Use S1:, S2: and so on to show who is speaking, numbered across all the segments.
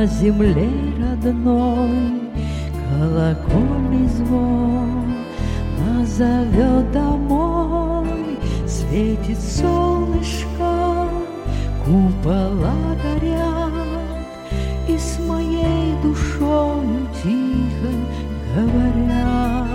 S1: земле родной колокольный звон нас зовет домой, светит солнышко, купола горят, и с моей душою тихо говорят.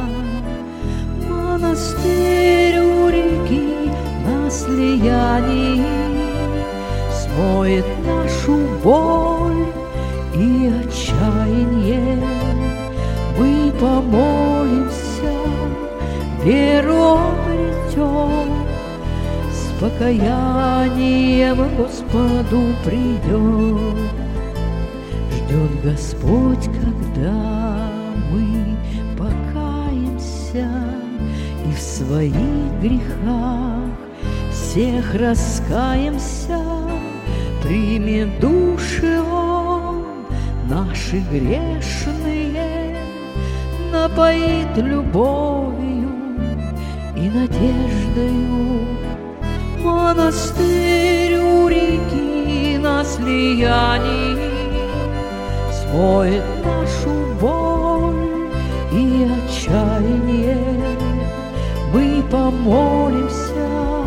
S1: Монастырь у реки на слиянии смоет нашу боль и отчаяние. Мы помолимся, веру обретем, с покаянием Господу придем. Ждет Господь, когда мы покаемся и в своих грехах всех раскаемся. Примет души Он наши грешные, напоит любовью и надеждою. Монастырь у реки на слиянии смоет нашу боль и отчаяние. Мы помолимся,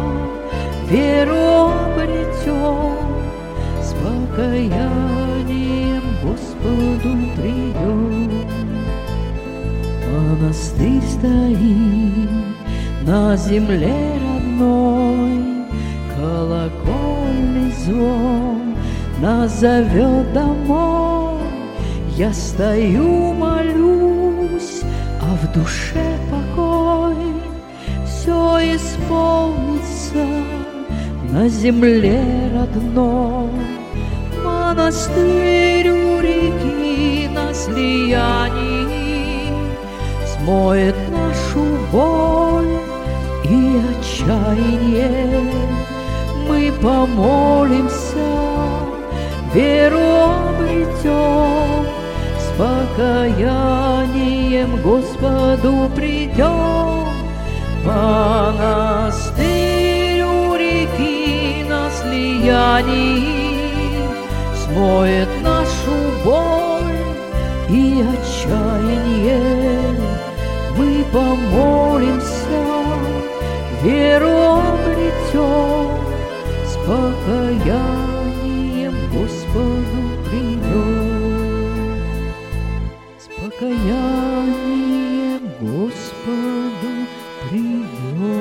S1: веру обретем, с покаянием Господу придем. Монастырь стоит на земле родной, колокольный звон нас зовет домой. Я стою, молюсь, а в душе покой. Все исполнится на земле родной. Монастырь у реки на слиянии смоет нашу боль и отчаяние. Мы помолимся, веру обретем, с покаянием Господу придем. Монастырь у реки на слиянии смоет нашу боль и отчаяние. Мы помолимся, веру обретем, с покаянием Господу придем. С покаянием Господу придем.